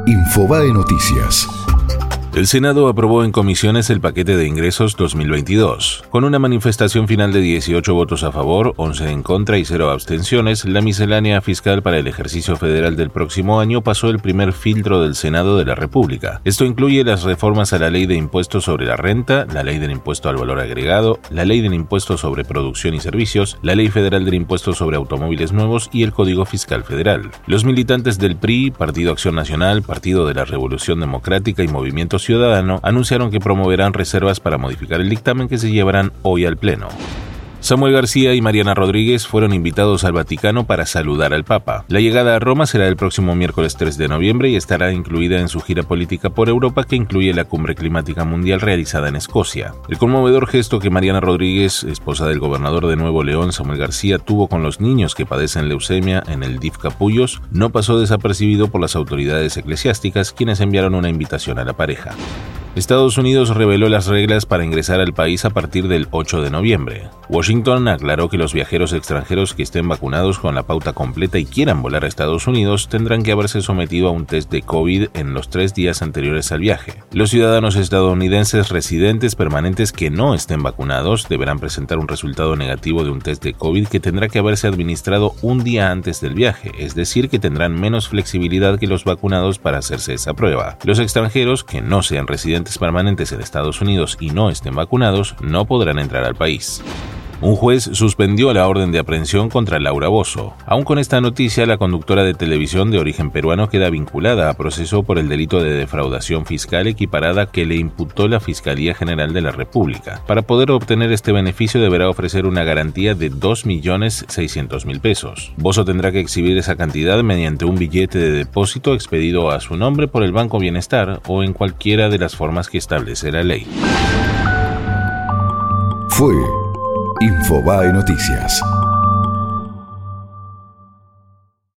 Infobae Noticias. El Senado aprobó en comisiones el paquete de ingresos 2022. Con una manifestación final de 18 votos a favor, 11 en contra y 0 abstenciones, la miscelánea fiscal para el ejercicio federal del próximo año pasó el primer filtro del Senado de la República. Esto incluye las reformas a la Ley de Impuestos sobre la Renta, la Ley del Impuesto al Valor Agregado, la Ley del Impuesto sobre Producción y Servicios, la Ley Federal del Impuesto sobre Automóviles Nuevos y el Código Fiscal Federal. Los militantes del PRI, Partido Acción Nacional, Partido de la Revolución Democrática y Movimiento Ciudadano anunciaron que promoverán reservas para modificar el dictamen que se llevarán hoy al Pleno. Samuel García y Mariana Rodríguez fueron invitados al Vaticano para saludar al Papa. La llegada a Roma será el próximo miércoles 3 de noviembre y estará incluida en su gira política por Europa que incluye la Cumbre Climática Mundial realizada en Escocia. El conmovedor gesto que Mariana Rodríguez, esposa del gobernador de Nuevo León, Samuel García, tuvo con los niños que padecen leucemia en el DIF Capullos no pasó desapercibido por las autoridades eclesiásticas, quienes enviaron una invitación a la pareja. Estados Unidos reveló las reglas para ingresar al país a partir del 8 de noviembre. Washington aclaró que los viajeros extranjeros que estén vacunados con la pauta completa y quieran volar a Estados Unidos tendrán que haberse sometido a un test de COVID en los 3 días anteriores al viaje. Los ciudadanos estadounidenses residentes permanentes que no estén vacunados deberán presentar un resultado negativo de un test de COVID que tendrá que haberse administrado un día antes del viaje, es decir, que tendrán menos flexibilidad que los vacunados para hacerse esa prueba. Los extranjeros que no sean residentes permanentes en Estados Unidos y no estén vacunados no podrán entrar al país. Un juez suspendió la orden de aprehensión contra Laura Bozzo. Aún con esta noticia, la conductora de televisión de origen peruano queda vinculada a proceso por el delito de defraudación fiscal equiparada que le imputó la Fiscalía General de la República. Para poder obtener este beneficio deberá ofrecer una garantía de 2.600.000 pesos. Bozzo tendrá que exhibir esa cantidad mediante un billete de depósito expedido a su nombre por el Banco Bienestar o en cualquiera de las formas que establece la ley. Fue Infobae Noticias.